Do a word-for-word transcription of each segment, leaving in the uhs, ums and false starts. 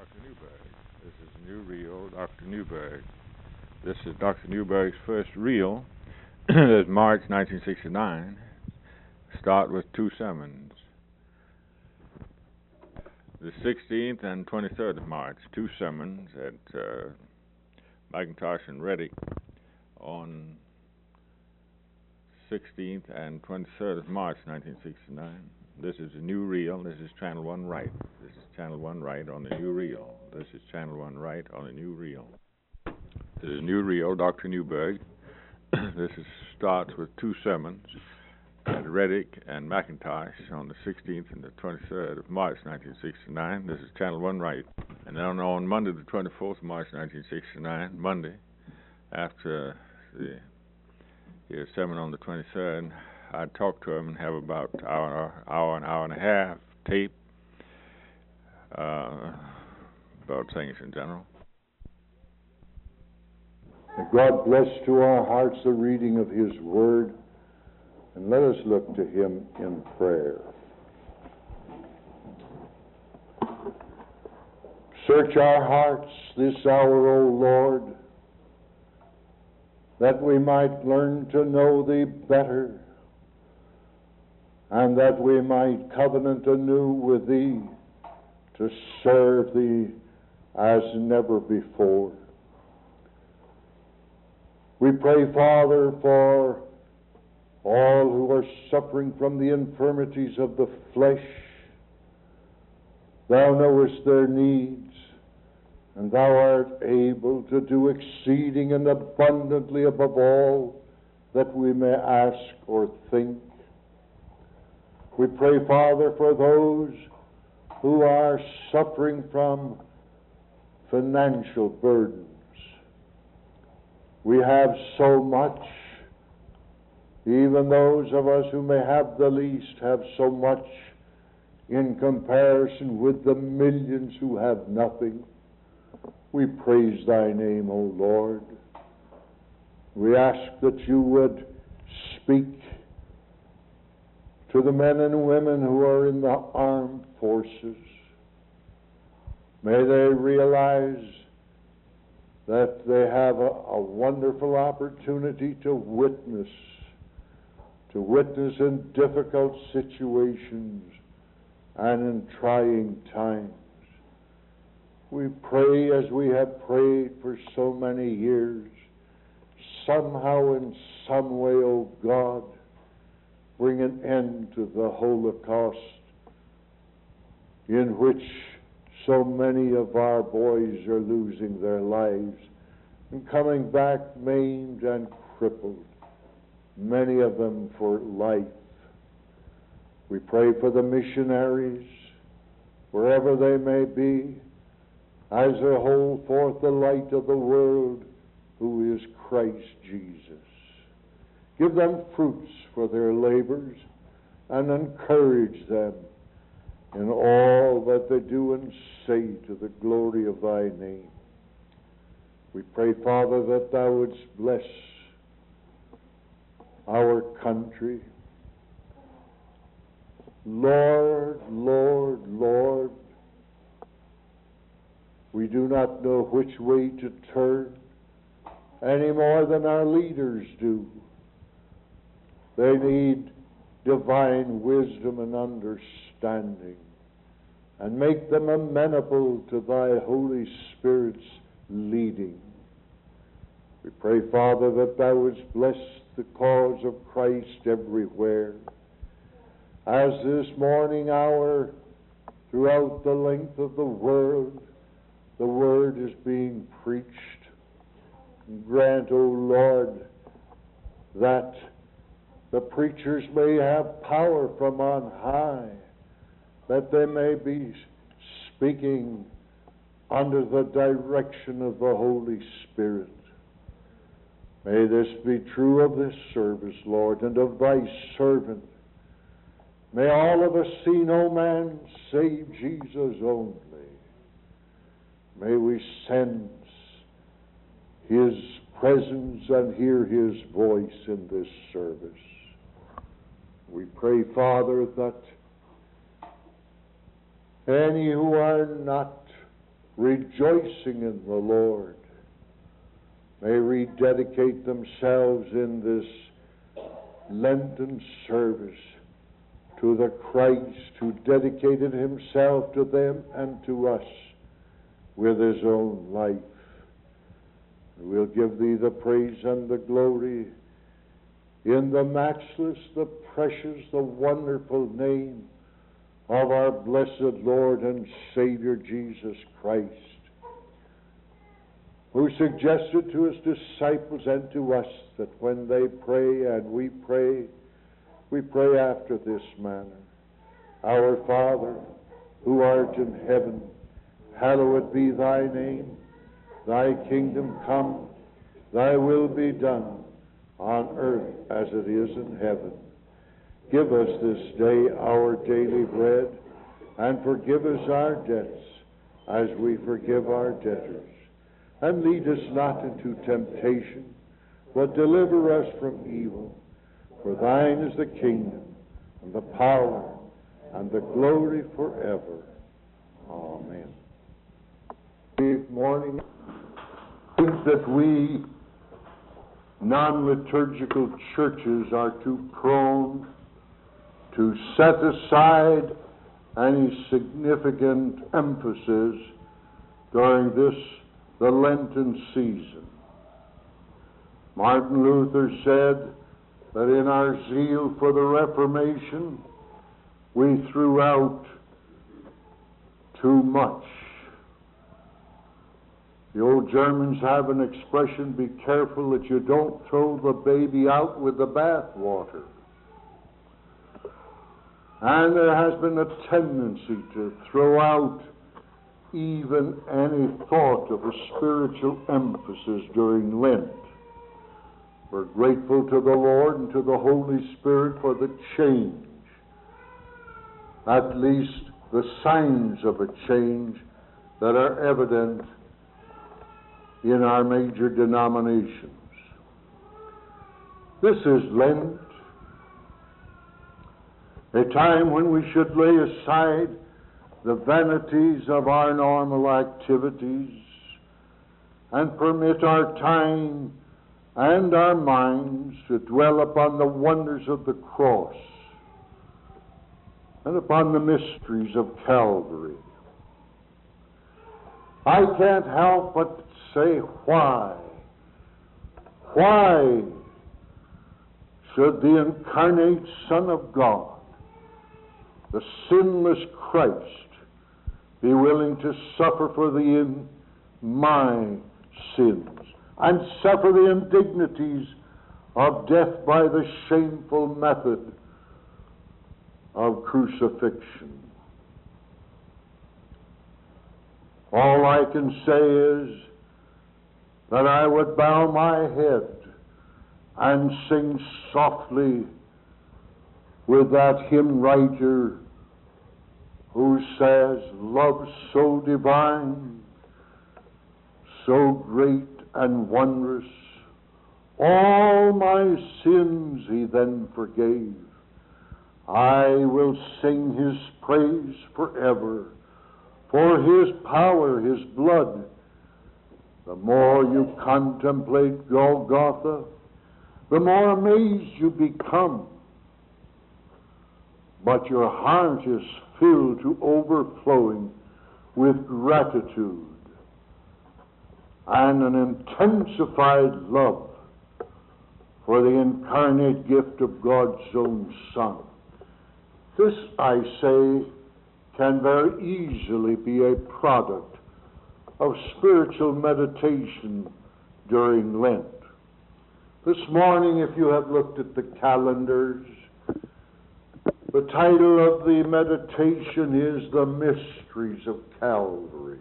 Doctor Newberg. This is New Reel, Doctor Newberg. This is Doctor Newberg's first reel. It's March nineteen sixty-nine. Start with two sermons. The sixteenth and twenty-third of March, two sermons at uh, McIntosh and Reddick on sixteenth and twenty-third of March nineteen sixty-nine. This is a new reel. This is channel one right. This is channel one right on the new reel. This is channel one right on the new reel. This is new reel, Doctor Newberg. This is, starts with two sermons at Reddick and McIntosh on the sixteenth and the twenty-third of March nineteen sixty-nine. This is channel one right. And then on Monday the twenty-fourth of March nineteen sixty-nine, Monday, after the his sermon on the twenty-third, I'd talk to him and have about an hour, hour, an hour and a half tape uh, about things in general. God bless to our hearts the reading of His Word, and let us look to Him in prayer. Search our hearts this hour, O Lord, that we might learn to know Thee better, and that we might covenant anew with Thee to serve Thee as never before. We pray, Father, for all who are suffering from the infirmities of the flesh. Thou knowest their needs, and Thou art able to do exceeding and abundantly above all that we may ask or think. We pray, Father, for those who are suffering from financial burdens. We have so much. Even those of us who may have the least have so much in comparison with the millions who have nothing. We praise Thy name, O Lord. We ask that You would speak to the men and women who are in the armed forces. May they realize that they have a, a wonderful opportunity to witness, to witness in difficult situations and in trying times. We pray as we have prayed for so many years, somehow in some way, O God, bring an end to the Holocaust in which so many of our boys are losing their lives and coming back maimed and crippled, many of them for life. We pray for the missionaries, wherever they may be, as they hold forth the light of the world, who is Christ Jesus. Give them fruits for their labors and encourage them in all that they do and say to the glory of Thy name. We pray, Father, that Thou wouldst bless our country. Lord, Lord, Lord, we do not know which way to turn any more than our leaders do. They need divine wisdom and understanding, and make them amenable to Thy Holy Spirit's leading. We pray, Father, that Thou wouldst bless the cause of Christ everywhere. As this morning hour, throughout the length of the world, the Word is being preached. Grant, O Lord, that the preachers may have power from on high, that they may be speaking under the direction of the Holy Spirit. May this be true of this service, Lord, and of Thy servant. May all of us see no man save Jesus only. May we sense His presence and hear His voice in this service. We pray, Father, that any who are not rejoicing in the Lord, may rededicate themselves in this Lenten service to the Christ who dedicated himself to them and to us with his own life. We'll give thee the praise and the glory in the matchless, the precious, the wonderful name of our blessed Lord and Savior Jesus Christ, who suggested to his disciples and to us that when they pray and we pray, we pray after this manner. Our Father, who art in heaven, hallowed be thy name. Thy kingdom come, thy will be done, on earth as it is in heaven. Give us this day our daily bread, and forgive us our debts, as we forgive our debtors. And lead us not into temptation, but deliver us from evil. For thine is the kingdom, and the power, and the glory forever. Amen. Good morning. I think that we non-liturgical churches are too prone to set aside any significant emphasis during this, the Lenten season. Martin Luther said that in our zeal for the Reformation, we threw out too much. The old Germans have an expression, be careful that you don't throw the baby out with the bathwater. And there has been a tendency to throw out even any thought of a spiritual emphasis during Lent. We're grateful to the Lord and to the Holy Spirit for the change, at least the signs of a change that are evident in our major denominations. This is Lent, a time when we should lay aside the vanities of our normal activities and permit our time and our minds to dwell upon the wonders of the cross and upon the mysteries of Calvary. I can't help but say, why? Why should the incarnate Son of God, the sinless Christ, be willing to suffer for the in my sins and suffer the indignities of death by the shameful method of crucifixion? All I can say is that I would bow my head and sing softly with that hymn writer who says, love so divine, so great and wondrous, all my sins he then forgave. I will sing his praise forever, for his power, his blood. The more you contemplate Golgotha, the more amazed you become. But your heart is filled to overflowing with gratitude and an intensified love for the incarnate gift of God's own Son. This, I say, can very easily be a product of spiritual meditation during Lent. This morning, if you have looked at the calendars, the title of the meditation is The Mysteries of Calvary.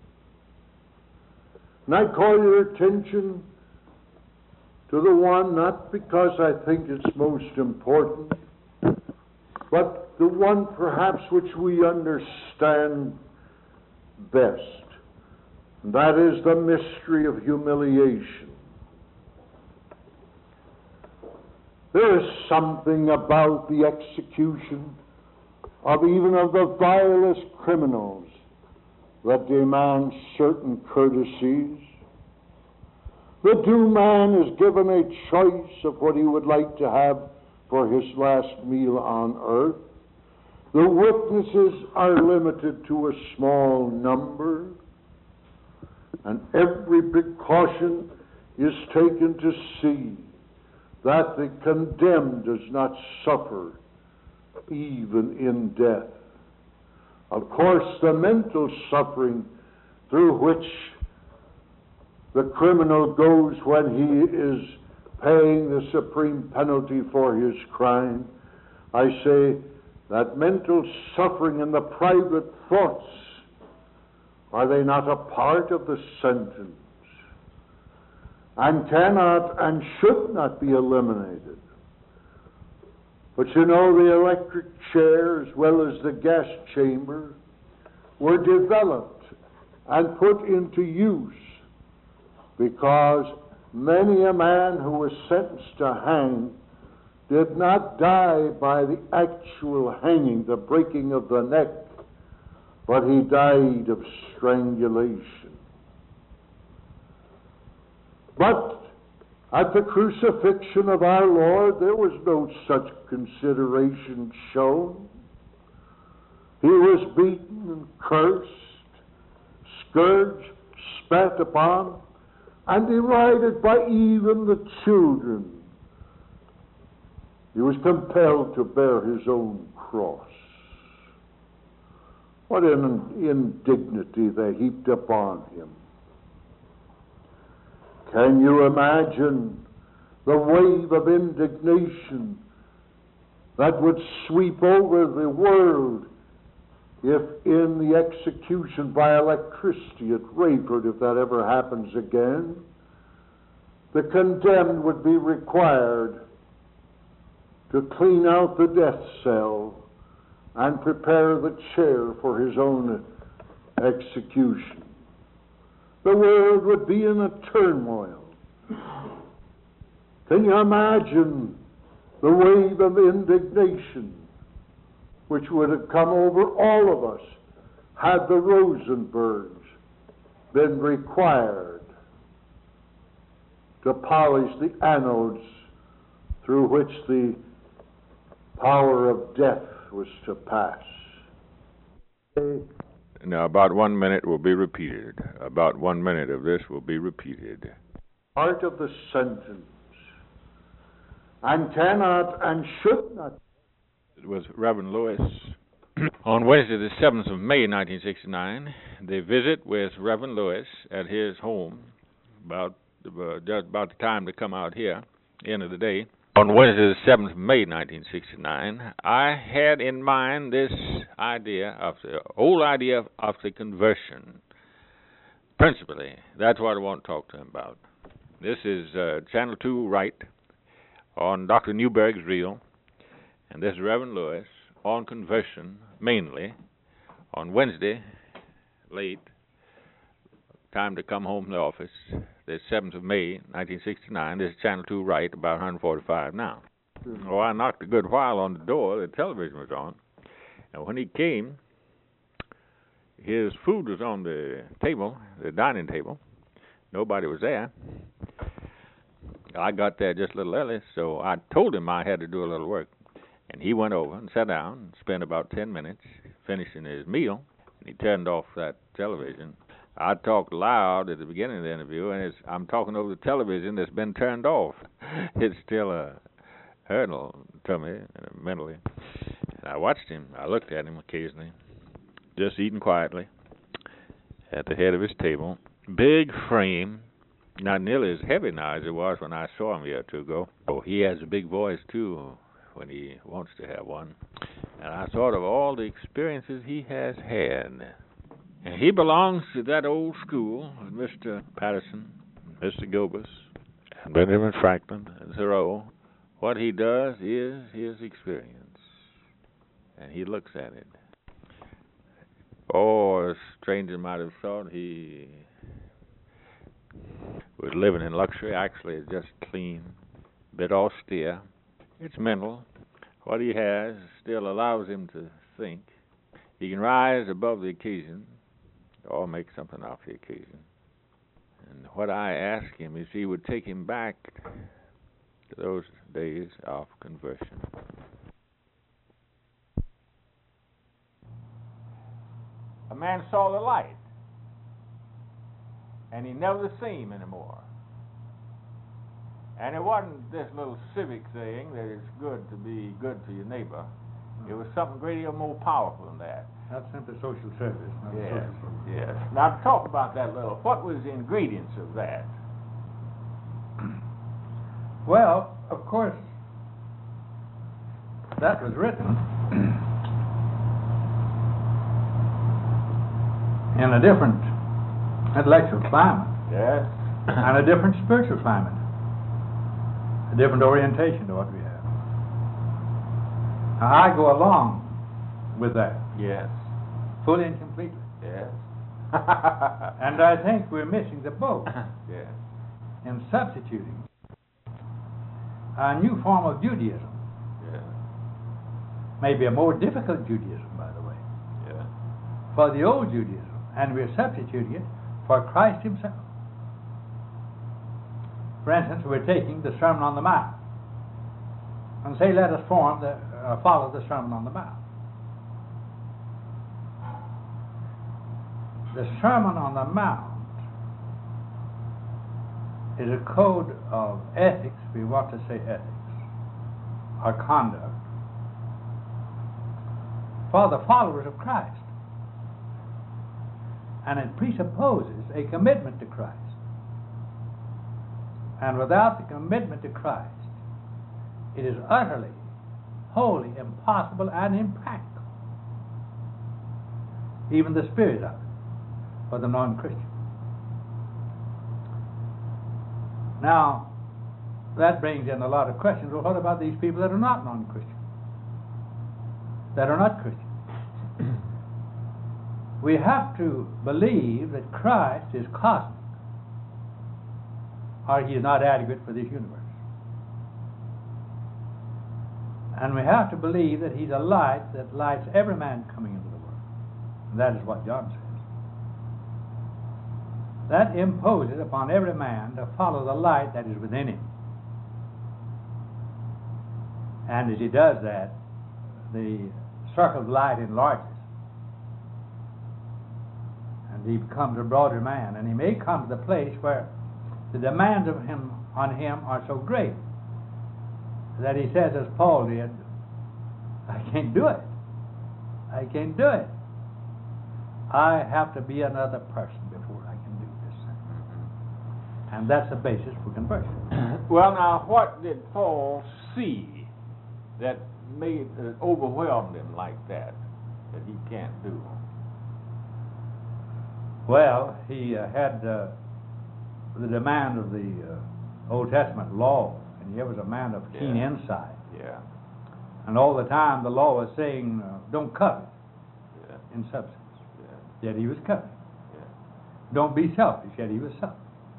And I call your attention to the one, not because I think it's most important, but the one perhaps which we understand best. And that is the mystery of humiliation. There is something about the execution of even of the vilest criminals that demand certain courtesies. The due man is given a choice of what he would like to have for his last meal on earth. The witnesses are limited to a small number, and every precaution is taken to see that the condemned does not suffer even in death. Of course, the mental suffering through which the criminal goes when he is paying the supreme penalty for his crime, I say that mental suffering and the private thoughts, are they not a part of the sentence, and cannot and should not be eliminated? But you know, the electric chair as well as the gas chamber were developed and put into use because many a man who was sentenced to hang did not die by the actual hanging, the breaking of the neck, but he died of strangulation. But at the crucifixion of our Lord, there was no such consideration shown. He was beaten and cursed, scourged, spat upon, and derided by even the children. He was compelled to bear his own cross. What an indignity they heaped upon him. Can you imagine the wave of indignation that would sweep over the world if in the execution by electricity at Rayford, if that ever happens again, the condemned would be required to clean out the death cell and prepare the chair for his own execution? The world would be in a turmoil. Can you imagine the wave of indignation which would have come over all of us had the Rosenbergs been required to polish the anodes through which the power of death was to pass? Now, about one minute will be repeated. About one minute of this will be repeated. Part of the sentence, and cannot and should not. It was Reverend Lewis. On Wednesday, the seventh of May, nineteen sixty-nine, they visit with Reverend Lewis at his home, about uh, just about the time to come out here, end of the day. On Wednesday, the seventh of May, nineteen sixty-nine, I had in mind this idea of the old idea of, of the conversion. Principally, that's what I want to talk to him about. This is uh, Channel two Right on Doctor Newberg's Reel, and this is Reverend Lewis on conversion, mainly on Wednesday, late, time to come home from the office. The seventh of May, nineteen sixty-nine. This is Channel two Right, about one forty-five now. Mm-hmm. Oh, I knocked a good while on the door. The television was on. And when he came, his food was on the table, the dining table. Nobody was there. I got there just a little early, so I told him I had to do a little work. And he went over and sat down and spent about ten minutes finishing his meal. And he turned off that television. I talked loud at the beginning of the interview, and it's, I'm talking over the television that's been turned off. It's still a hurdle to me, mentally. And I watched him. I looked at him occasionally, just eating quietly at the head of his table. Big frame, not nearly as heavy now as it was when I saw him a year or two ago. Oh, he has a big voice, too, when he wants to have one. And I thought of all the experiences he has had. And he belongs to that old school, Mister Patterson, Mister Gilbus, and Benjamin Franklin, and Thoreau. What he does is his experience, and he looks at it. Or a stranger might have thought he was living in luxury. Actually, it's just clean, a bit austere. It's mental. What he has still allows him to think. He can rise above the occasion, or make something of the occasion. And what I asked him is he would take him back to those days of conversion. A man saw the light, and he never seen him anymore. And it wasn't this little civic thing that it's good to be good to your neighbor. It was something greater, more powerful than that. That's simply social service. Not Yes, social service. yes. Now talk about that little. What was the ingredients of that? Well, of course, that was written in a different intellectual climate. Yes. And a different spiritual climate. A different orientation to what we have. Now, I go along with that. Yes. Fully and completely. Yes. And I think we're missing the boat Yes. in substituting a new form of Judaism, Yes. maybe a more difficult Judaism, by the way, Yes. for the old Judaism, and we're substituting it for Christ himself. For instance, we're taking the Sermon on the Mount and say, let us form the, uh, follow the Sermon on the Mount. The Sermon on the Mount is a code of ethics, we want to say ethics, or conduct, for the followers of Christ. And it presupposes a commitment to Christ. And without the commitment to Christ, it is utterly, wholly impossible and impractical, even the spirit of it, for the non-Christian. Now, that brings in a lot of questions. Well, what about these people that are not non-Christian? That are not Christian? We have to believe that Christ is cosmic, or he is not adequate for this universe. And we have to believe that he's a light that lights every man coming into the world. And that is what John says. That imposes upon every man to follow the light that is within him. And as he does that, the circle of light enlarges. And he becomes a broader man. And he may come to the place where the demands of him on him are so great that he says, as Paul did, I can't do it. I can't do it. I have to be another person before I can do this. And that's the basis for conversion. Well, now, what did Paul see that made uh, overwhelmed him like that, that he can't do? Well, he uh, had uh, the demand of the uh, Old Testament law, and he was a man of keen Yeah. insight. Yeah. And all the time the law was saying, uh, don't covet Yeah. in substance. Yeah. Yet he was coveting. Yeah. Don't be selfish, yet he was selfish.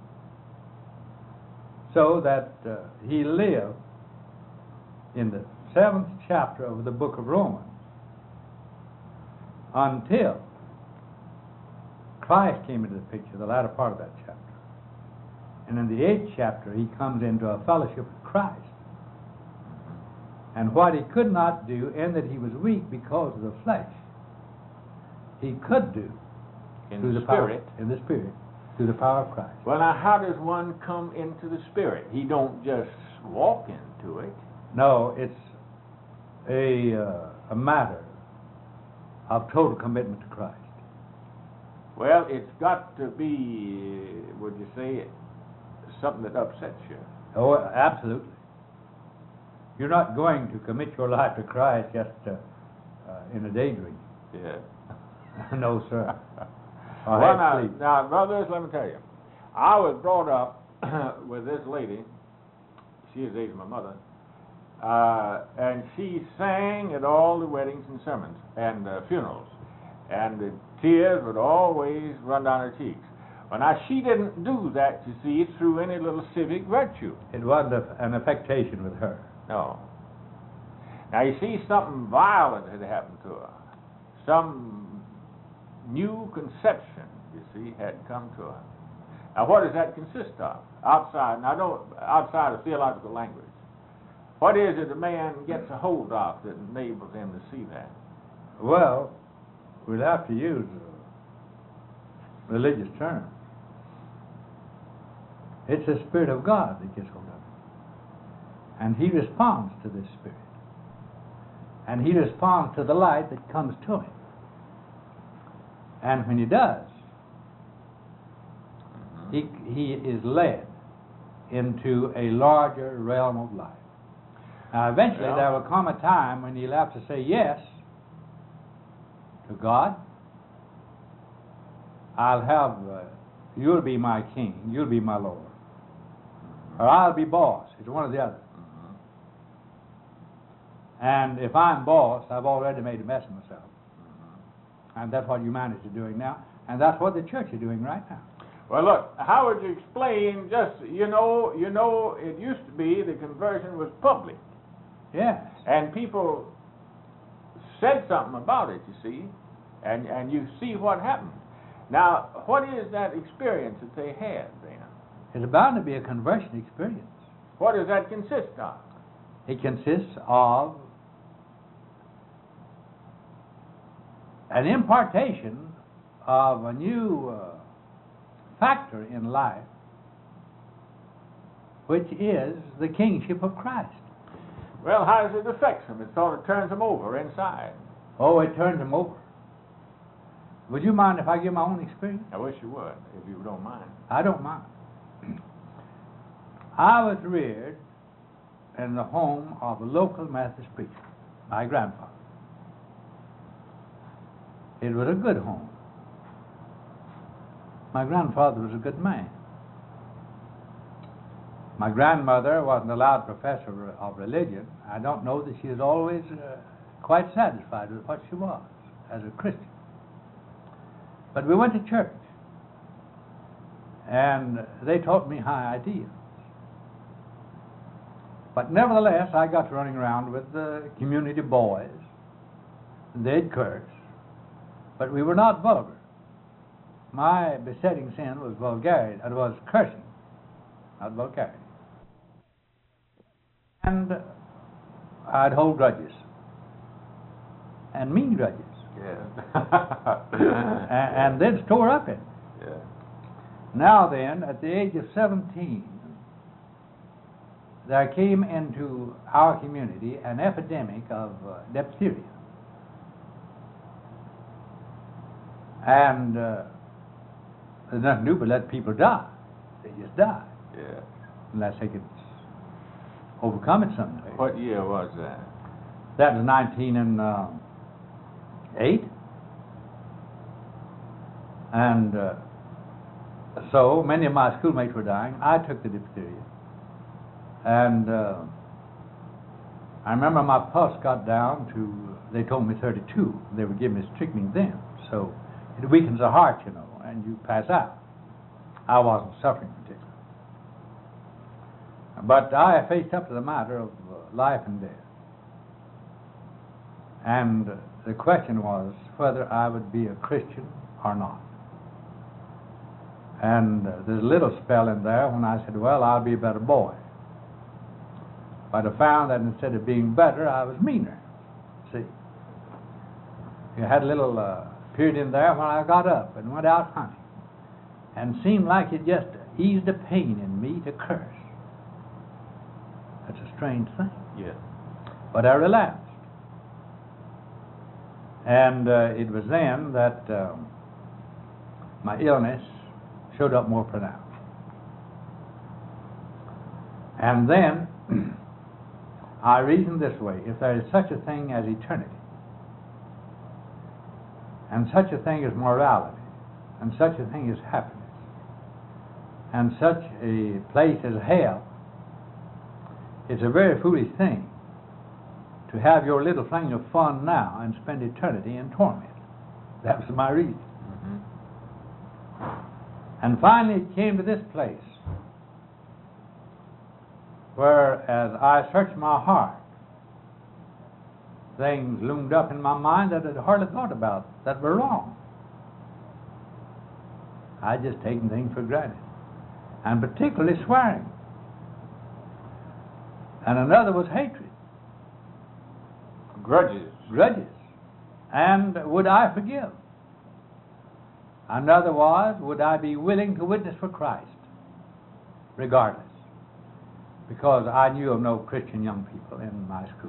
So that uh, he lived in the seventh chapter of the book of Romans until Christ came into the picture, the latter part of that chapter. And in the eighth chapter, he comes into a fellowship with Christ. And what he could not do, in that he was weak because of the flesh, he could do In through the the power, spirit. in the spirit, through the power of Christ. Well, now, how does one come into the spirit? He don't just walk into it. No, it's a uh, a matter of total commitment to Christ. Well, it's got to be, would you say, something that upsets you. Oh, absolutely. You're not going to commit your life to Christ just uh, uh, in a daydream. Yeah. No, sir. Or Well, half now, sleep. now, brothers, let me tell you. I was brought up with this lady. She is the age of my mother. Uh, and she sang at all the weddings and sermons and uh, funerals. And the tears would always run down her cheeks. Well, now, she didn't do that, you see, through any little civic virtue. It wasn't a, an affectation with her. No. Now, you see, something violent had happened to her. Some new conception, you see, had come to her. Now, what does that consist of? Outside, now don't, outside of theological language. What is it a man gets a hold of that enables him to see that? Well, we'll have to use a religious term. It's the Spirit of God that gets hold of him. And he responds to this Spirit. And he responds to the light that comes to him. And when he does, he, he is led into a larger realm of life. Now, eventually, Yeah. there will come a time when he'll have to say yes to God. I'll have, uh, you'll be my king, you'll be my Lord. Or I'll be boss. It's one or the other. And if I'm boss, I've already made a mess of myself. And that's what humanity is doing now. And that's what the church is doing right now. Well, look, how would you explain just, you know, you know, it used to be the conversion was public. Yes. And people said something about it, you see, and, and you see what happened. Now, what is that experience that they had then? It's bound to be a conversion experience. What does that consist of? It consists of an impartation of a new uh, factor in life, which is the kingship of Christ. Well, how does it affect them? It sort of turns them over inside. Oh, it turns them over. Would you mind if I give my own experience? I wish you would, if you don't mind. I don't mind. I was reared in the home of a local Methodist preacher, my grandfather. It was a good home. My grandfather was a good man. My grandmother was an allowed professor of religion. I don't know that she was always uh, quite satisfied with what she was as a Christian. But we went to church, and they taught me high ideals. But nevertheless, I got running around with the community boys, and they'd curse, but we were not vulgar. My besetting sin was vulgarity, it was cursing, not vulgarity. And I'd hold grudges, and mean grudges, Yeah. and, and they'd store up in. Yeah. Now then, at the age of seventeen, there came into our community an epidemic of uh, diphtheria. And uh, there's nothing to do but let people die. They just die, Yeah. unless they could overcome it someday. What year was that? That was nineteen and uh, eight. And uh, so many of my schoolmates were dying. I took the diphtheria. And uh, I remember my pulse got down to, they told me thirty-two. They would give me strychnine then. So it weakens the heart, you know, and you pass out. I wasn't suffering particularly. But I faced up to the matter of uh, life and death. And uh, the question was whether I would be a Christian or not. And uh, there's a little spell in there when I said, well, I'll be a better boy. But I found that instead of being better, I was meaner. See? You had a little uh, period in there when I got up and went out hunting. And seemed like it just eased the pain in me to curse. That's a strange thing. Yeah. But I relapsed. And uh, it was then that um, my illness showed up more pronounced. And then I reasoned this way: if there is such a thing as eternity, and such a thing as morality, and such a thing as happiness, and such a place as hell, it's a very foolish thing to have your little fling of fun now and spend eternity in torment. That was my reason. Mm-hmm. And finally it came to this place where, as I searched my heart, things loomed up in my mind that I'd hardly thought about that were wrong. I just taken things for granted, and particularly swearing. And another was hatred. Grudges. Grudges. And would I forgive? Another was, would I be willing to witness for Christ, regardless? Because I knew of no Christian young people in my school.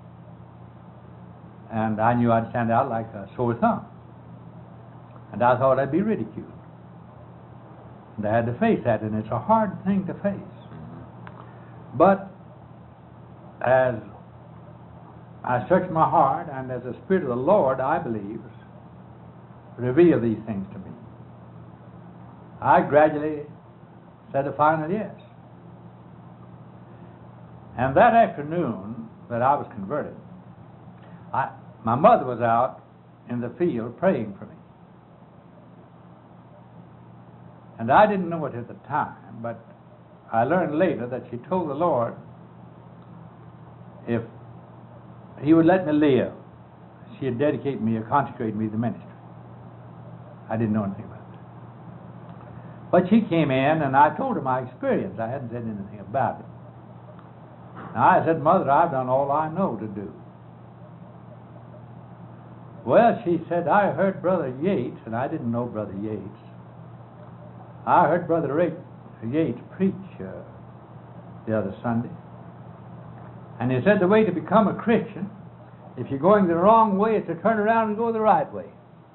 And I knew I'd stand out like a sore thumb. And I thought I'd be ridiculed. And I had to face that, and it's a hard thing to face. But as I searched my heart, and as the Spirit of the Lord, I believe, revealed these things to me, I gradually said a final yes. And that afternoon that I was converted, I, my mother was out in the field praying for me. And I didn't know it at the time, but I learned later that she told the Lord if He would let me live, she'd dedicate me or consecrate me to the ministry. I didn't know anything about it. But she came in, and I told her my experience. I hadn't said anything about it. Now I said, Mother, I've done all I know to do. Well, she said, I heard Brother Yates, and I didn't know Brother Yates. I heard Brother Ray Yates preach uh, the other Sunday. And he said the way to become a Christian, if you're going the wrong way, is to turn around and go the right way.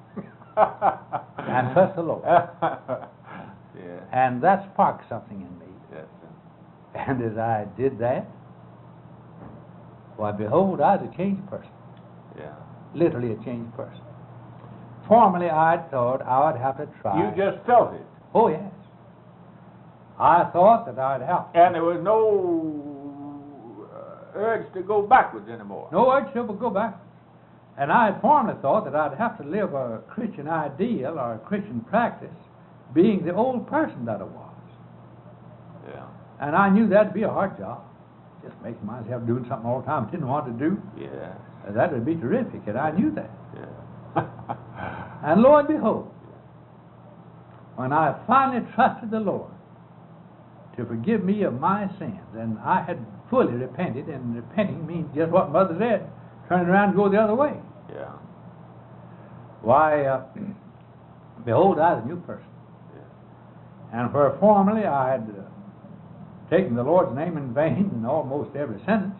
And trust the Lord. Yeah. And that sparked something in me. Yes, sir. And as I did that, why, behold, I was a changed person. Yeah. Literally a changed person. Formerly, I thought I would have to try. You just felt it. Oh, yes. I thought that I'd have to. And there was no uh, urge to go backwards anymore. No urge to go backwards. And I had formerly thought that I'd have to live a Christian ideal or a Christian practice being the old person that I was. Yeah. And I knew that'd be a hard job. Just making myself doing something all the time I didn't want to do. Yeah. Uh, that would be terrific, and I knew that. Yeah. And lo and behold, when I finally trusted the Lord to forgive me of my sins, and I had fully repented, and repenting means just what Mother said, turn around and go the other way. Yeah. Why, uh, behold, I was a new person. Yeah. And where formerly I had uh, taken the Lord's name in vain in almost every sentence,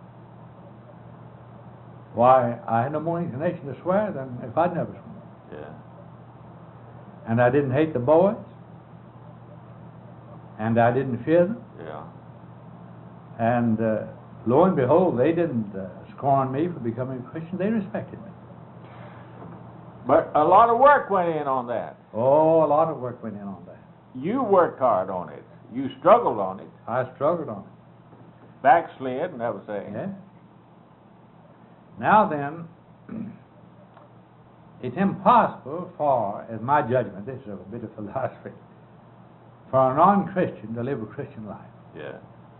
why, I had no more inclination to swear than if I'd never sworn. Yeah. And I didn't hate the boys, and I didn't fear them, Yeah. and uh, lo and behold, they didn't uh, scorn me for becoming a Christian. They respected me. But a lot of work went in on that. Oh, a lot of work went in on that. You worked hard on it. You struggled on it. I struggled on it. Backslid and everything. Yeah. Now then, it's impossible for, as my judgment, this is a bit of philosophy, for a non-Christian to live a Christian life. Yeah.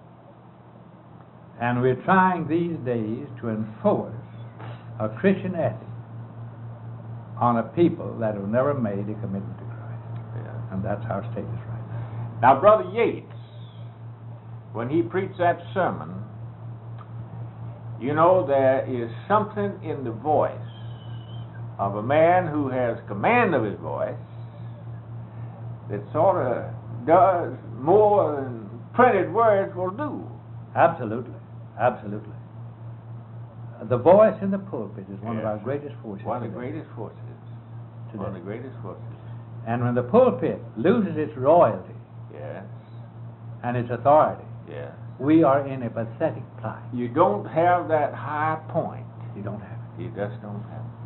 And we're trying these days to enforce a Christian ethic on a people that have never made a commitment to Christ. Yeah. And that's our status right now. Now, Brother Yates, when he preached that sermon, you know, there is something in the voice of a man who has command of his voice that sort of does more than printed words will do. Absolutely. Absolutely. The voice in the pulpit is one Yes. of our greatest forces. One of the today. greatest forces. Today. One of the greatest forces. And when the pulpit loses its royalty Yes. and its authority, Yes. we are in a pathetic plight. You don't have that high point. You don't have it. You just don't have it.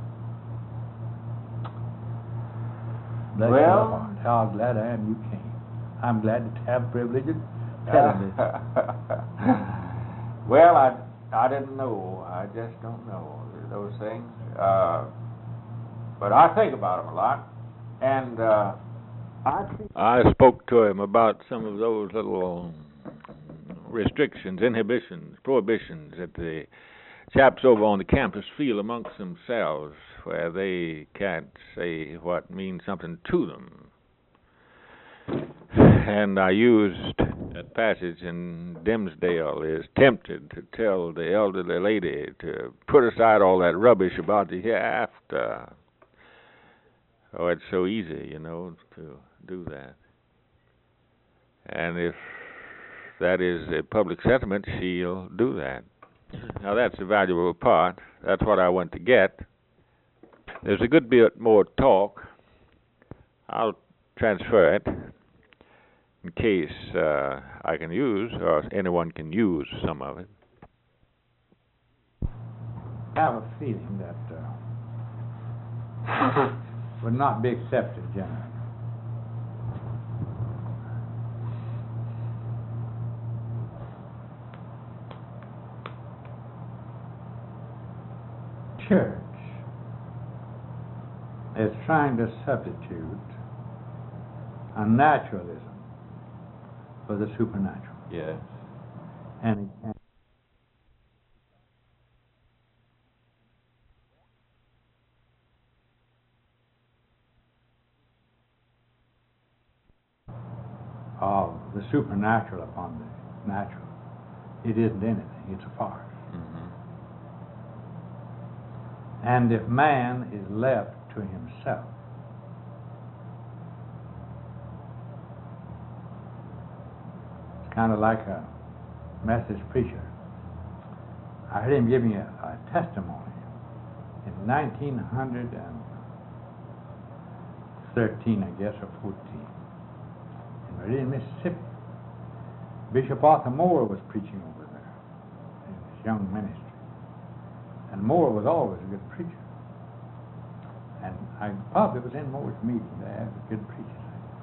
Bless Well- your heart. How glad I am you came. I'm glad to have privilege of telling this. Well, I, I didn't know. I just don't know those things. Uh, but I think about them a lot. And uh, I think I spoke to him about some of those little restrictions, inhibitions, prohibitions that the chaps over on the campus feel amongst themselves, where they can't say what means something to them. And I used that passage in Dimsdale is tempted to tell the elderly lady to put aside all that rubbish about the hereafter. Oh, it's so easy, you know, to do that. And if that is a public sentiment, she'll do that. Now, that's a valuable part. That's what I want to get. There's a good bit more talk. I'll transfer it in case uh, I can use, or anyone can use some of it. I have a feeling that uh, would not be accepted generally. Church is trying to substitute a naturalism for the supernatural. Yes. And it can't. Of the supernatural upon the natural. It isn't anything, it's a farce. Mm-hmm. And if man is left to himself, it's kind of like a Methodist preacher. I heard him giving a, a testimony in nineteen thirteen, I guess, or fourteen, in Meridian, Mississippi. Bishop Arthur Moore was preaching over there in his young ministry. And Moore was always a good preacher. And I probably was in Moore's meeting. They had a good preacher.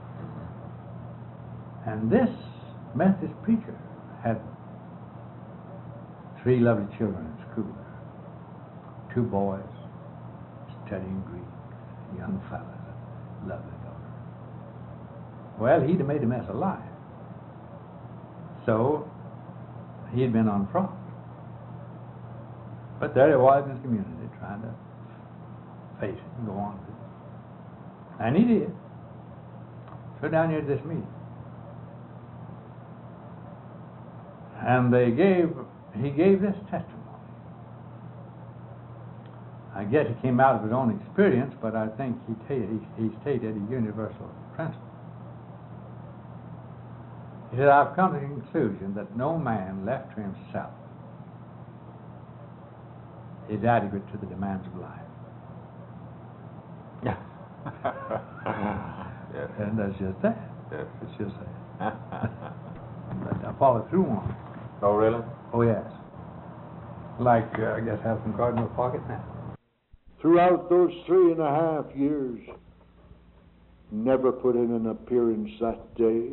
And this Methodist preacher had three lovely children in school there. Two boys studying Greek, young fellas, lovely daughter. Well, he'd have made a mess of life. So he had been on front. But there he was in his community trying to face it and go on with it. And he did. So down here at this meeting. And they gave, he gave this testimony. I guess it came out of his own experience, but I think he, ta- he, he stated a universal principle. He said, I've come to the conclusion that no man left to himself is adequate to the demands of life. Yes. And that's just that. Yes. It's just that. But I followed through on it. Oh, really? Oh, yes. Like, uh, I guess, have some card in my pocket now. Throughout those three and a half years, never put in an appearance that day.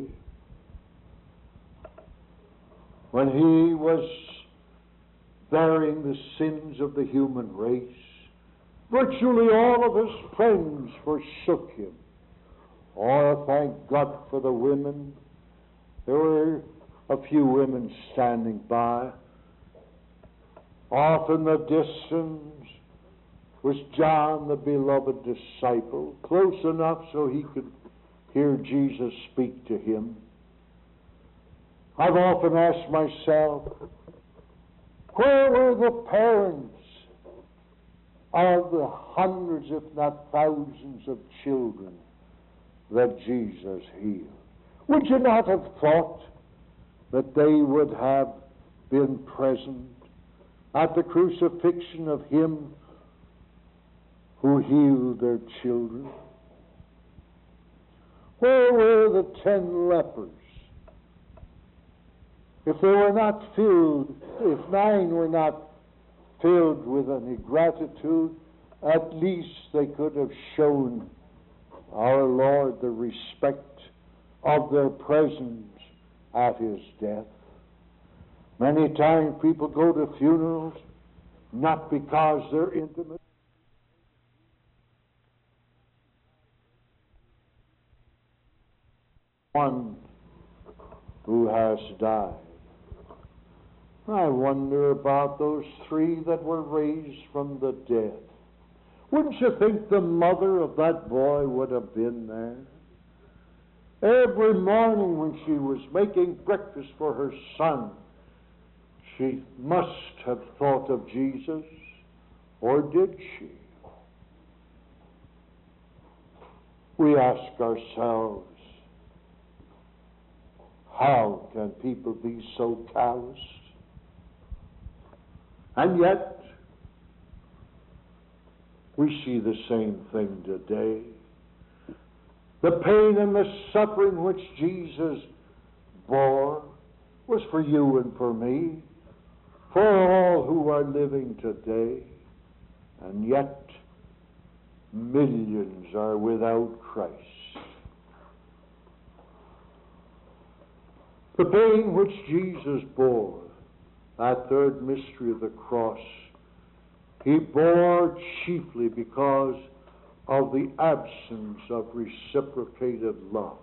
When he was bearing the sins of the human race, virtually all of his friends forsook him. Oh, thank God for the women. There were a few women standing by. Off in the distance was John, the beloved disciple, close enough so he could hear Jesus speak to him. I've often asked myself, where were the parents of the hundreds, if not thousands, of children that Jesus healed? Would you not have thought that they would have been present at the crucifixion of him who healed their children? Where were the ten lepers? If they were not filled, if nine were not filled with any gratitude, at least they could have shown our Lord the respect of their presence at his death. Many times people go to funerals not because they're intimate. One who has died. I wonder about those three that were raised from the dead. Wouldn't you think the mother of that boy would have been there? Every morning when she was making breakfast for her son, she must have thought of Jesus, or did she? We ask ourselves, how can people be so callous? And yet, we see the same thing today. The pain and the suffering which Jesus bore was for you and for me, for all who are living today. And yet, millions are without Christ. The pain which Jesus bore, that third mystery of the cross, he bore chiefly because of the absence of reciprocated love.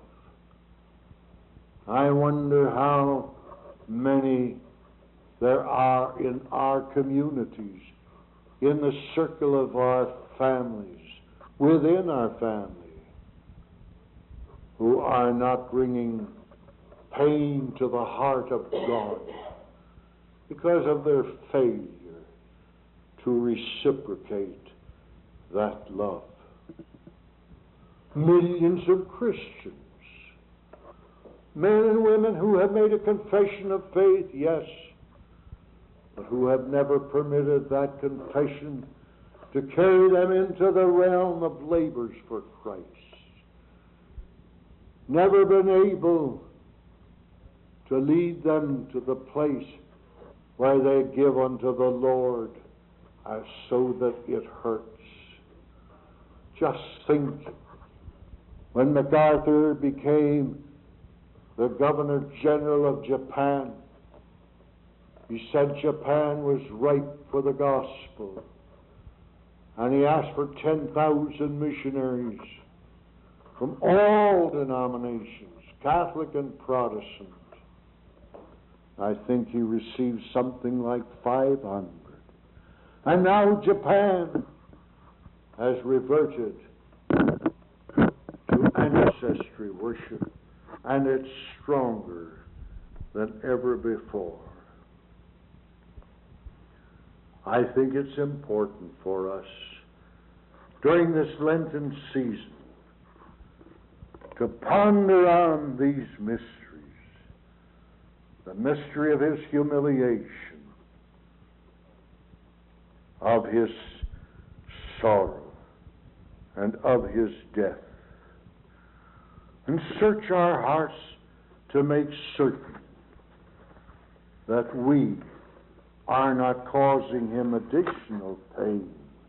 I wonder how many there are in our communities, in the circle of our families, within our family, who are not bringing pain to the heart of God because of their failure to reciprocate that love. Millions of Christians, men and women who have made a confession of faith, yes, but who have never permitted that confession to carry them into the realm of labors for Christ. Never been able to lead them to the place where they give unto the Lord as so that it hurts. Just think, when MacArthur became the Governor General of Japan, he said Japan was ripe for the gospel. And he asked for ten thousand missionaries from all denominations, Catholic and Protestant. I think he received something like five hundred. And now Japan has reverted to ancestry worship, and it's stronger than ever before. I think it's important for us during this Lenten season to ponder on these mysteries. The mystery of his humiliation, of his sorrow, and of his death. And search our hearts to make certain that we are not causing him additional pain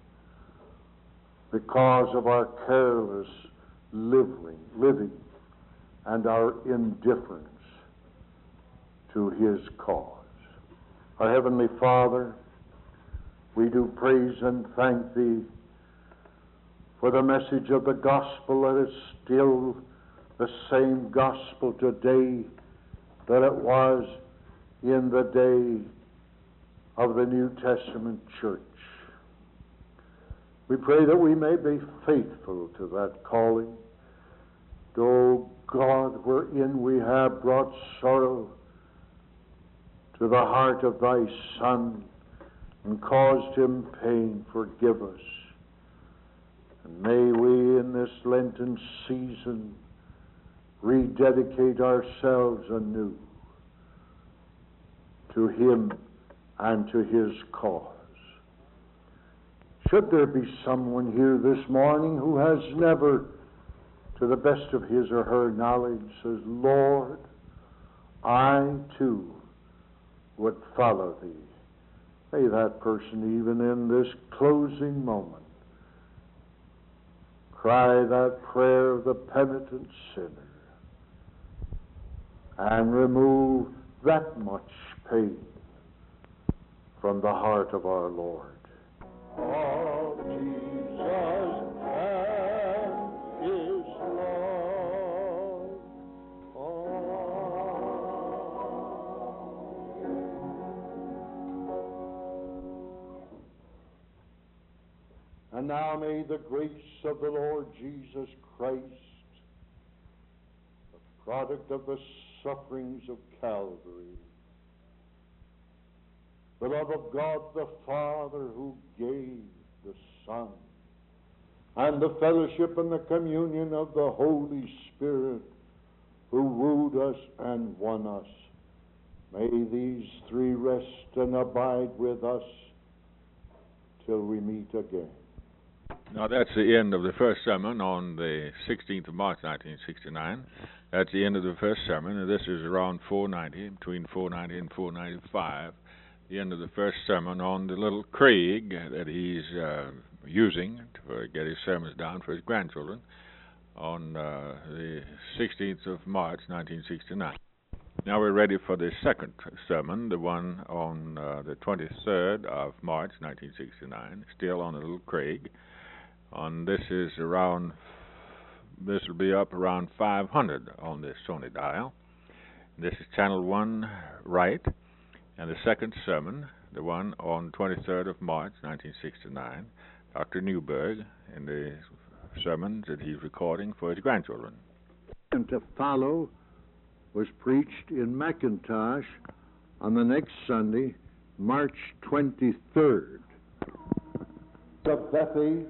because of our careless living, living and our indifference to his cause. Our Heavenly Father, we do praise and thank thee for the message of the gospel that is still the same gospel today that it was in the day of the New Testament church. We pray that we may be faithful to that calling. O God, wherein we have brought sorrow to the heart of thy Son and caused him pain, forgive us. And may we in this Lenten season rededicate ourselves anew to him and to his cause. Should there be someone here this morning who has never, to the best of his or her knowledge, says, Lord, I too would follow thee, may that person, even in this closing moment, cry that prayer of the penitent sinner and remove that much pain from the heart of our Lord. Oh, Jesus and his Lord. Oh. And now may the grace of the Lord Jesus Christ, the product of the sufferings of Calvary, the love of God the Father who gave the Son, and the fellowship and the communion of the Holy Spirit who wooed us and won us. May these three rest and abide with us till we meet again. Now that's the end of the first sermon on the sixteenth of March nineteen sixty-nine. That's the end of the first sermon, and this is around four ninety, between four ninety and four ninety-five. The end of the first sermon on the little Craig that he's uh, using to get his sermons down for his grandchildren on uh, the sixteenth of March nineteen sixty-nine. Now we're ready for the second sermon, the one on uh, the twenty-third of March nineteen sixty-nine, still on the little Craig. On this is around, this will be up around five hundred on this Sony dial. This is channel one right, and the second sermon, the one on twenty-third of March nineteen sixty-nine, Doctor Newberg, in the sermons that he's recording for his grandchildren. And to follow was preached in McIntosh on the next Sunday, March twenty-third. Of Bethage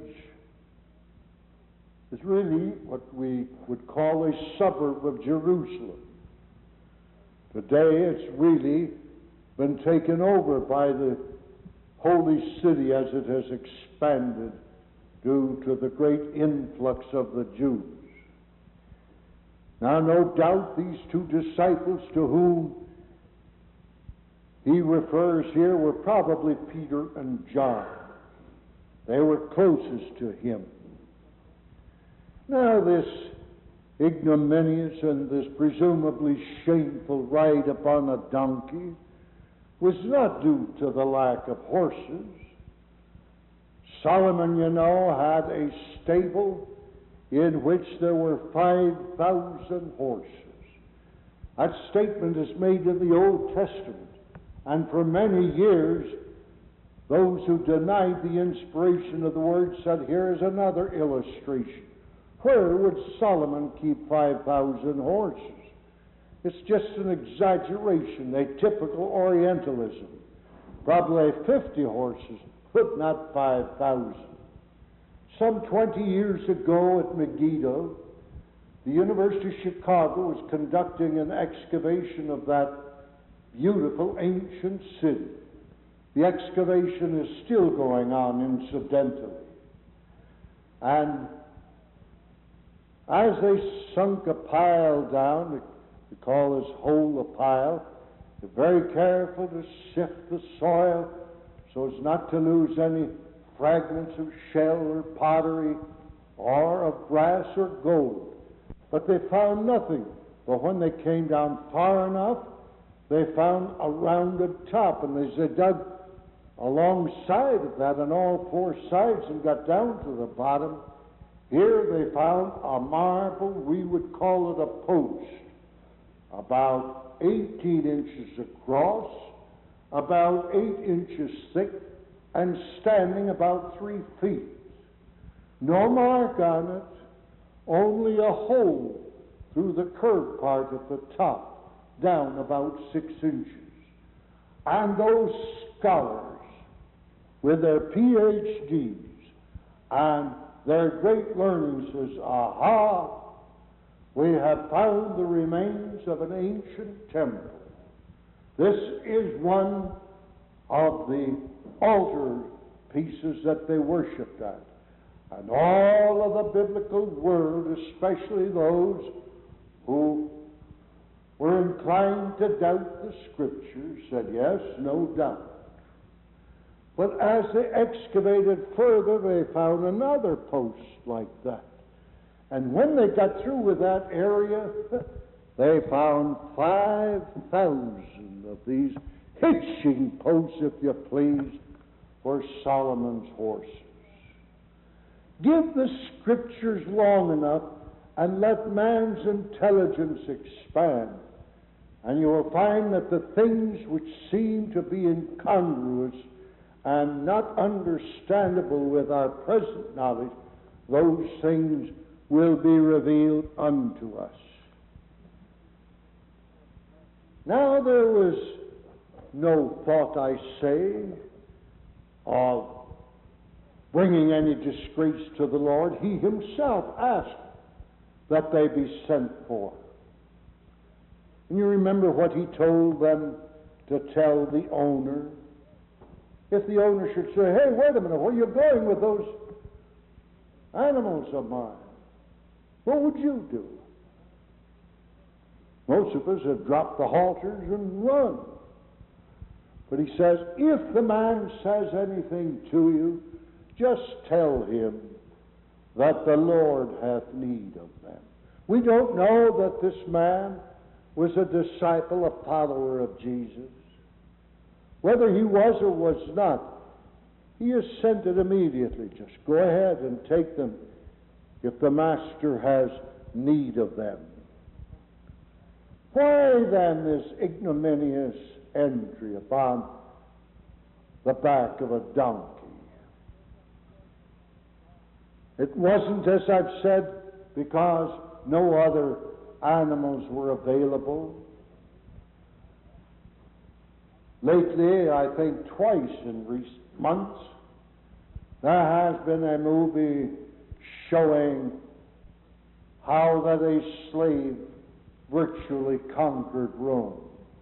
is really what we would call a suburb of Jerusalem. Today it's really been taken over by the holy city as it has expanded due to the great influx of the Jews. Now, no doubt these two disciples to whom he refers here were probably Peter and John. They were closest to him. Now, this ignominious and this presumably shameful ride upon a donkey was not due to the lack of horses. Solomon, you know, had a stable in which there were five thousand horses. That statement is made in the Old Testament, and for many years those who denied the inspiration of the Word said, here is another illustration. Where would Solomon keep five thousand horses? It's just an exaggeration, a typical Orientalism. Probably fifty horses, but not five thousand. Some twenty years ago at Megiddo, the University of Chicago was conducting an excavation of that beautiful ancient city. The excavation is still going on, incidentally. And as they sunk a pile down, we call this hole a pile, they're very careful to sift the soil so as not to lose any fragments of shell or pottery or of brass or gold. But they found nothing. But when they came down far enough, they found a rounded top. And as they dug alongside of that on all four sides and got down to the bottom, here they found a marble, we would call it a post, about eighteen inches across, about eight inches thick, and standing about three feet. No mark on it, only a hole through the curved part at the top, down about six inches. And those scholars, with their P H Ds and their great learning, says, aha, we have found the remains of an ancient temple. This is one of the altar pieces that they worshipped at. And all of the biblical world, especially those who were inclined to doubt the Scriptures, said, yes, no doubt. But as they excavated further, they found another post like that. And when they got through with that area, they found five thousand of these hitching posts, if you please, for Solomon's horses. Give the Scriptures long enough and let man's intelligence expand, and you will find that the things which seem to be incongruous and not understandable with our present knowledge, those things will be revealed unto us. Now there was no thought, I say, of bringing any disgrace to the Lord. He himself asked that they be sent for. And you remember what he told them to tell the owner? If the owner should say, hey, wait a minute, where are you going with those animals of mine? What would you do? Most of us have dropped the halters and run. But he says, if the man says anything to you, just tell him that the Lord hath need of them. We don't know that this man was a disciple, a follower of Jesus. Whether he was or was not, he assented immediately. Just go ahead and take them if the master has need of them. Why then this ignominious entry upon the back of a donkey? It wasn't, as I've said, because no other animals were available. Lately, I think twice in recent months, there has been a movie showing how that a slave virtually conquered Rome.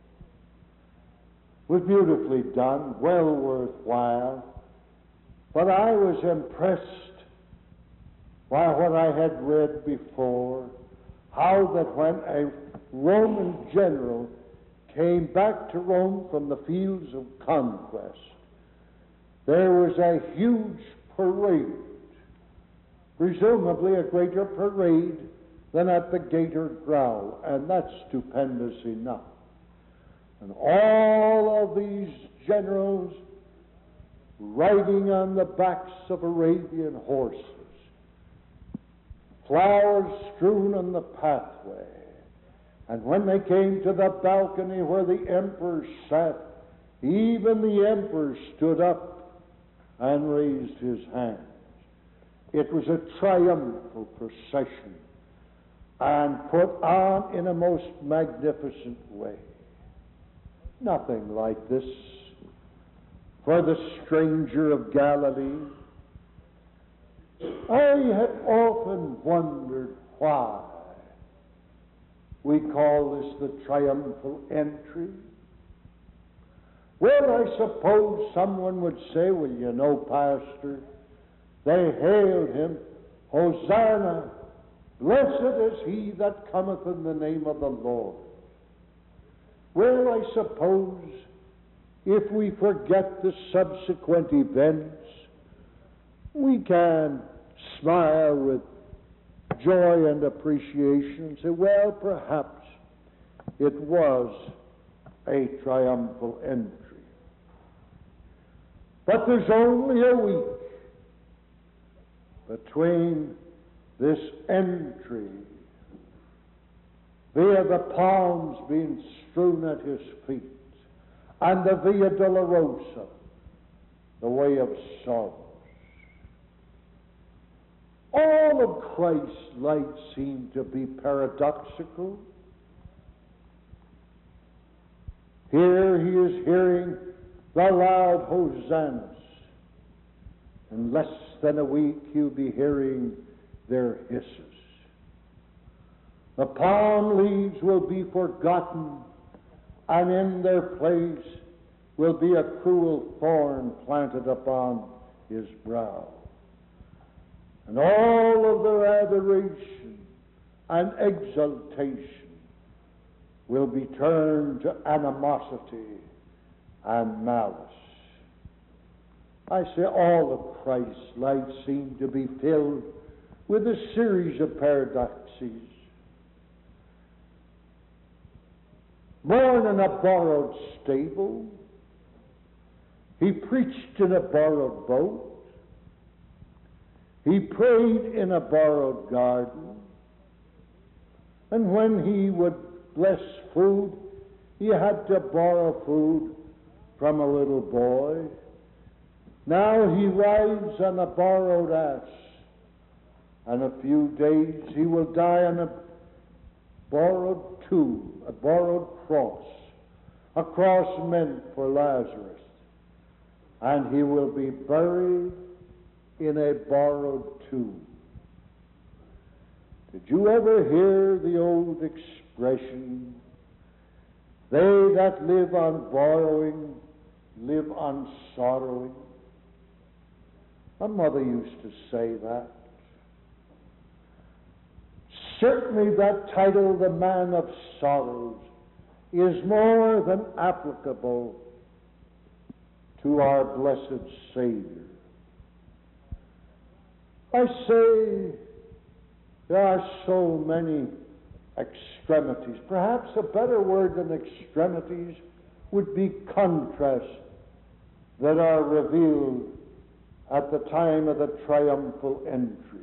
It was beautifully done, well worthwhile, but I was impressed by what I had read before, how that when a Roman general came back to Rome from the fields of conquest, there was a huge parade, presumably a greater parade than at the Gate or Grau, and that's stupendous enough. And all of these generals riding on the backs of Arabian horses, flowers strewn on the pathway. And when they came to the balcony where the emperor sat, even the emperor stood up and raised his hands. It was a triumphal procession and put on in a most magnificent way. Nothing like this for the stranger of Galilee. I have often wondered why we call this the triumphal entry. Well, I suppose someone would say, well, you know, Pastor, they hailed him, Hosanna, blessed is he that cometh in the name of the Lord. Well, I suppose if we forget the subsequent events, we can smile with joy and appreciation and say, well, perhaps it was a triumphal entry. But there's only a week between this entry via the palms being strewn at his feet and the Via Dolorosa, the way of sorrows. All of Christ's light seemed to be paradoxical. Here he is hearing the loud hosannas. In less than a week he'll be hearing their hisses. The palm leaves will be forgotten, and in their place will be a cruel thorn planted upon his brow. And all of their adoration and exultation will be turned to animosity and malice. I say all of Christ's life seemed to be filled with a series of paradoxes. Born in a borrowed stable, he preached in a borrowed boat, he prayed in a borrowed garden, and when he would bless food, he had to borrow food from a little boy. Now he rides on a borrowed ass, and a few days he will die on a borrowed tomb, a borrowed cross, a cross meant for Lazarus, and he will be buried in a borrowed tomb. Did you ever hear the old expression, they that live on borrowing live on sorrowing? My mother used to say that. Certainly that title, the Man of Sorrows, is more than applicable to our blessed Savior. I say there are so many extremities. Perhaps a better word than extremities would be contrasts that are revealed at the time of the triumphal entry.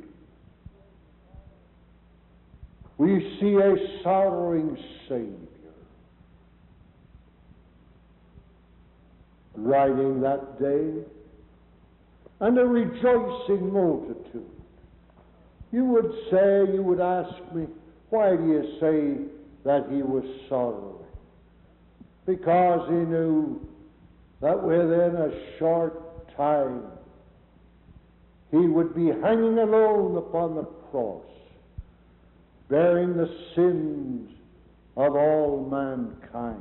We see a sorrowing Savior riding that day, and a rejoicing multitude. You would say, you would ask me, why do you say that he was sorrowing? Because he knew that within a short time he would be hanging alone upon the cross, bearing the sins of all mankind.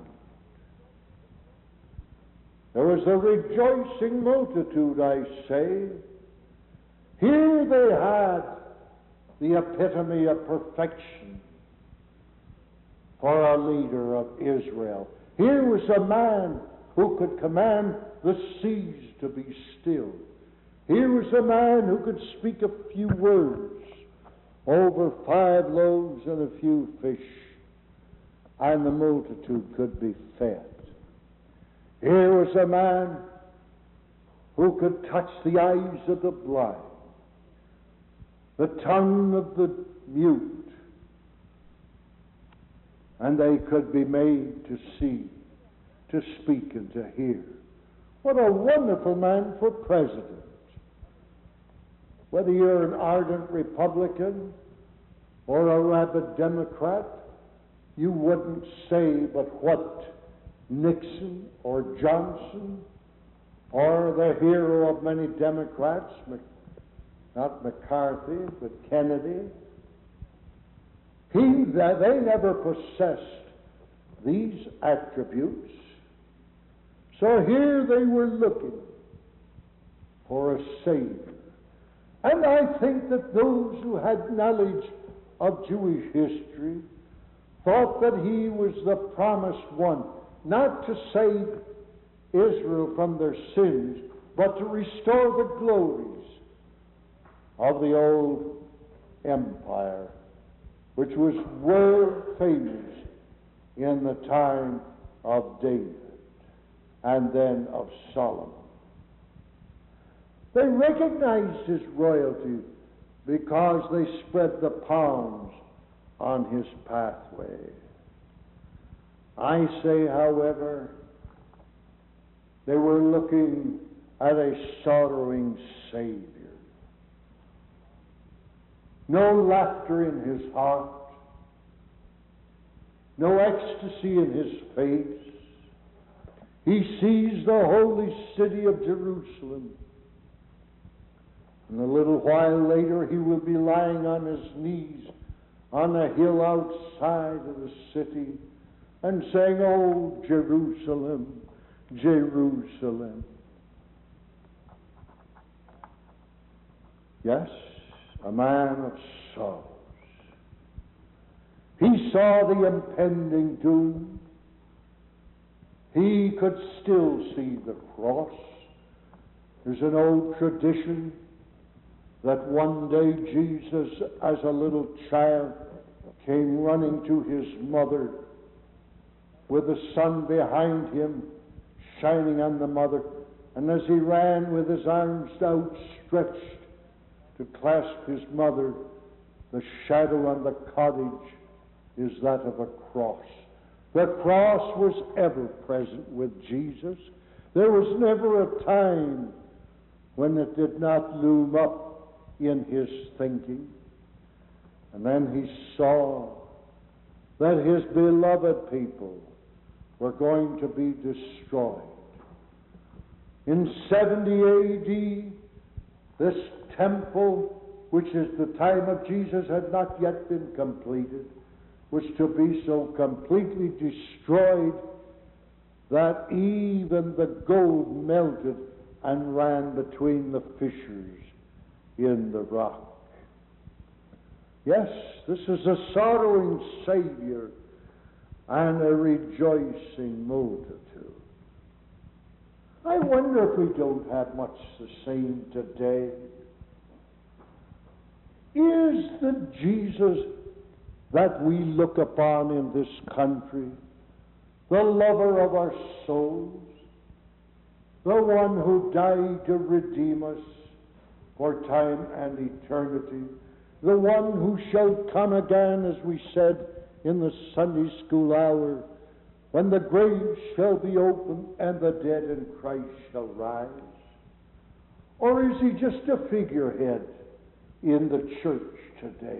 There was a rejoicing multitude, I say. Here they had the epitome of perfection for a leader of Israel. Here was a man who could command the seas to be still. Here was a man who could speak a few words over five loaves and a few fish, and the multitude could be fed. Here was a man who could touch the eyes of the blind, the tongue of the mute, and they could be made to see, to speak, and to hear. What a wonderful man for president. Whether you're an ardent Republican or a rabid Democrat, you wouldn't say but what Nixon or Johnson or the hero of many Democrats, not McCarthy, but Kennedy, he, that they never possessed these attributes. So here they were looking for a Savior. And I think that those who had knowledge of Jewish history thought that he was the promised one, not to save Israel from their sins, but to restore the glories of the old empire, which was world famous in the time of David and then of Solomon. They recognized his royalty because they spread the palms on his pathway. I say, however, they were looking at a sorrowing Savior. No laughter in his heart, no ecstasy in his face. He sees the holy city of Jerusalem. And a little while later he will be lying on his knees on a hill outside of the city and saying, "Oh, Jerusalem, Jerusalem." Yes, a man of sorrows. He saw the impending doom. He could still see the cross. There's an old tradition that one day Jesus, as a little child, came running to his mother with the sun behind him shining on the mother, and as he ran with his arms outstretched to clasp his mother, the shadow on the cottage is that of a cross. The cross was ever present with Jesus. There was never a time when it did not loom up in his thinking. And then he saw that his beloved people were going to be destroyed. In seventy A D, this temple, which is the time of Jesus had not yet been completed, was to be so completely destroyed that even the gold melted and ran between the fissures in the rock. Yes, this is a sorrowing Savior and a rejoicing multitude. I wonder if we don't have much the same today. Is the Jesus that we look upon in this country the lover of our souls, the one who died to redeem us for time and eternity, the one who shall come again, as we said in the Sunday school hour, when the graves shall be opened and the dead in Christ shall rise? Or is he just a figurehead in the church today?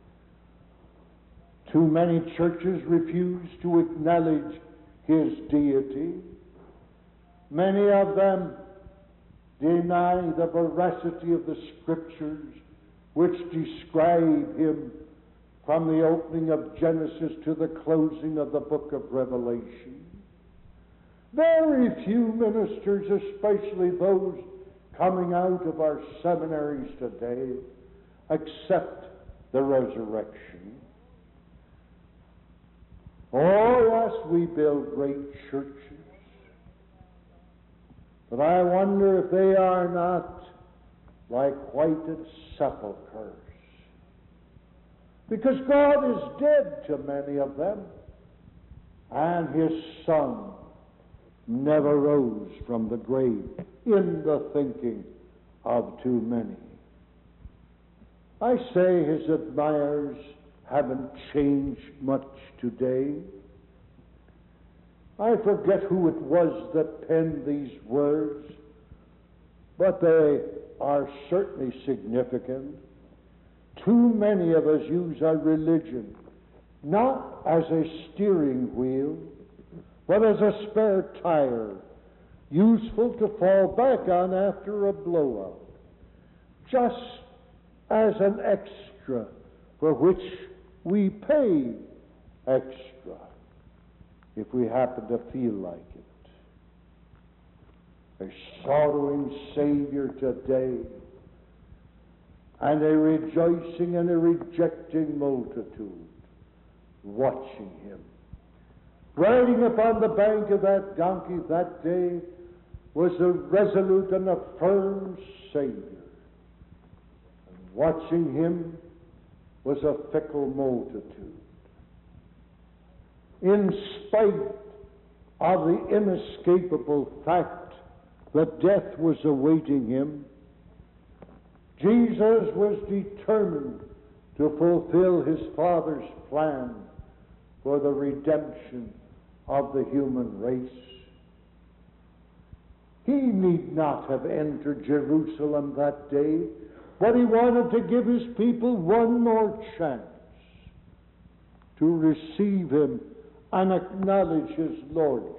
Too many churches refuse to acknowledge his deity. Many of them deny the veracity of the Scriptures which describe him from the opening of Genesis to the closing of the book of Revelation. Very few ministers, especially those coming out of our seminaries today, accept the resurrection. Oh, yes, we build great churches, but I wonder if they are not like whited sepulchres, because God is dead to many of them, and his Son never rose from the grave in the thinking of too many. I say his admirers haven't changed much today. I forget who it was that penned these words, but they are certainly significant. Too many of us use our religion not as a steering wheel, but as a spare tire, useful to fall back on after a blowout, just as an extra for which we pay extra if we happen to feel like it. A sorrowing Savior today, and a rejoicing and a rejecting multitude watching him. Riding upon the bank of that donkey that day was a resolute and a firm Savior. And watching him was a fickle multitude. In spite of the inescapable fact that death was awaiting him, Jesus was determined to fulfill his Father's plan for the redemption of the human race. He need not have entered Jerusalem that day, but he wanted to give his people one more chance to receive him and acknowledge his lordship.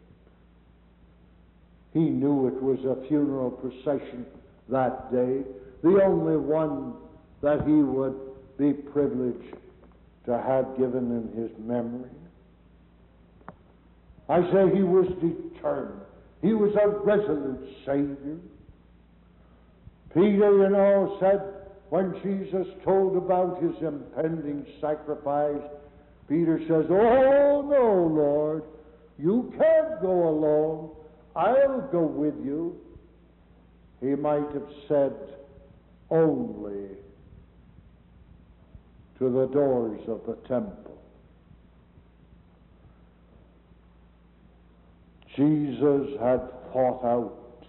He knew it was a funeral procession that day, the only one that he would be privileged to have given in his memory. I say he was determined. He was a resolute Savior. Peter, you know, said when Jesus told about his impending sacrifice, Peter says, "Oh, no, Lord, you can't go alone. I'll go with you." He might have said only to the doors of the temple. Jesus had fought out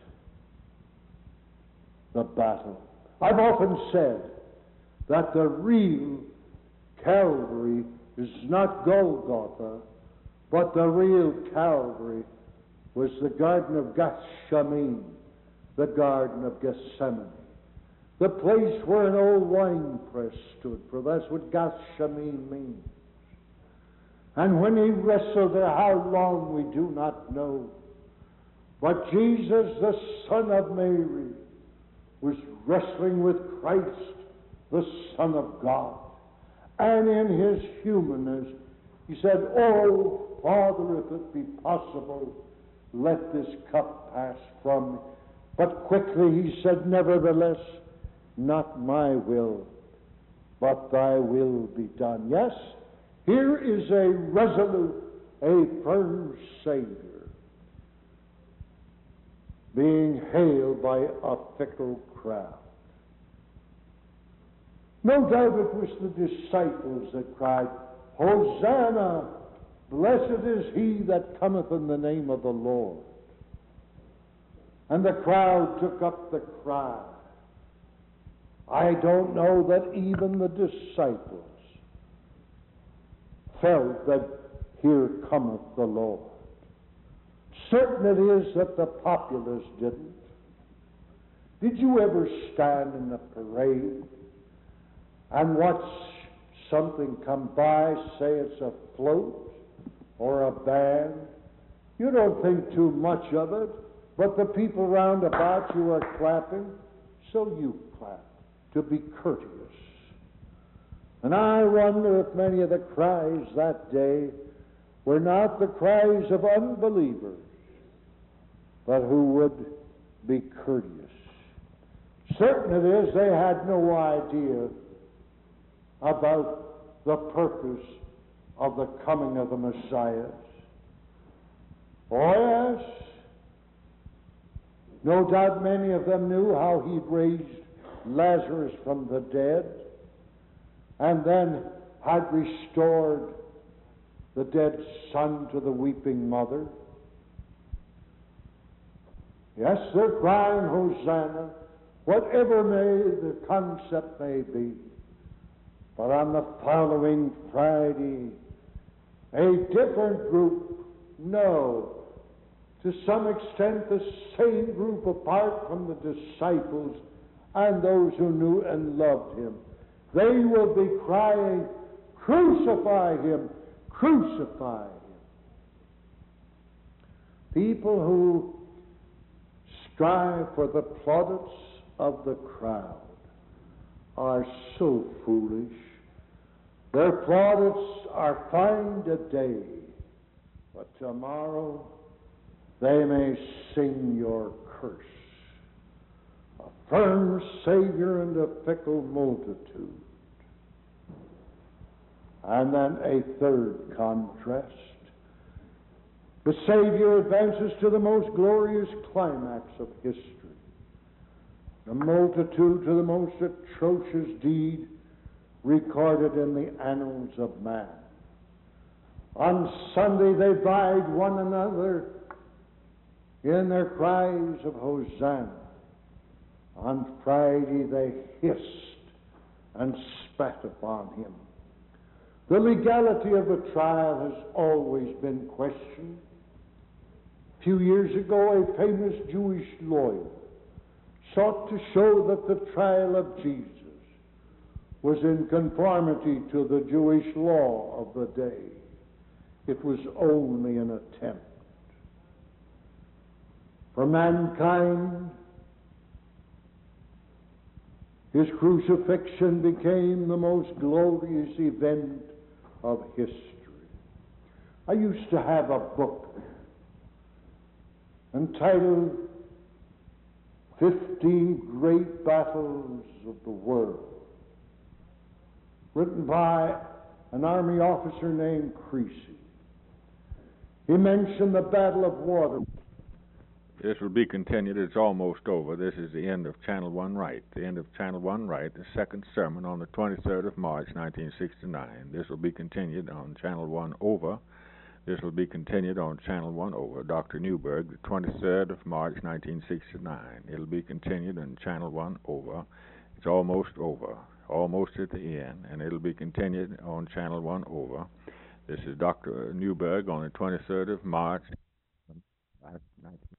the battle. I've often said that the real Calvary is not Golgotha, but the real Calvary was the Garden of Gethsemane, the Garden of Gethsemane, the place where an old wine press stood, for that's what Gethsemane means. And when he wrestled there, how long we do not know. But Jesus, the Son of Mary, was wrestling with Christ, the Son of God. And in his humanness, he said, "Oh, Father, if it be possible, let this cup pass from me." But quickly he said, "Nevertheless, not my will, but thy will be done." Yes, here is a resolute, a firm Savior being hailed by a fickle crowd. No doubt it was the disciples that cried, "Hosanna! Blessed is he that cometh in the name of the Lord." And the crowd took up the cry. I don't know that even the disciples felt that here cometh the Lord. Certain it is that the populace didn't. Did you ever stand in a parade and watch something come by, say it's a float or a band? You don't think too much of it, but the people round about you are clapping, so you clap to be courteous. And I wonder if many of the cries that day were not the cries of unbelievers, but who would be courteous. Certain it is they had no idea about the purpose of the coming of the Messiah. Oh yes, no doubt many of them knew how he'd raised Lazarus from the dead and then had restored the dead son to the weeping mother. Yes, they're crying Hosanna, whatever may the concept may be. But on the following Friday, a different group, no, to some extent the same group apart from the disciples and those who knew and loved him, they will be crying, "Crucify him, crucify him." People who strive for the plaudits of the crowd are so foolish. Their plaudits are fine today, but tomorrow they may sing your curse. A firm Savior and a fickle multitude. And then a third contrast. The Savior advances to the most glorious climax of history. The multitude to the most atrocious deed recorded in the annals of man. On Sunday they vied one another in their cries of Hosanna. On Friday they hissed and spat upon him. The legality of the trial has always been questioned. A few years ago, a famous Jewish lawyer sought to show that the trial of Jesus was in conformity to the Jewish law of the day. It was only an attempt. For mankind, his crucifixion became the most glorious event of history. I used to have a book entitled Fifteen Great Battles of the World, written by an army officer named Creasy. He mentioned the Battle of Waterloo. This will be continued. It's almost over. This is the end of Channel One Right. The end of Channel One Right, the second sermon on the twenty-third of March, nineteen sixty-nine. This will be continued on Channel One Over. This will be continued on Channel One Over. Doctor Newberg, the twenty-third of March, nineteen sixty-nine. It'll be continued on Channel One Over. It's almost over, almost at the end, and it'll be continued on Channel One Over. This is Doctor Newberg on the twenty-third of March, nineteen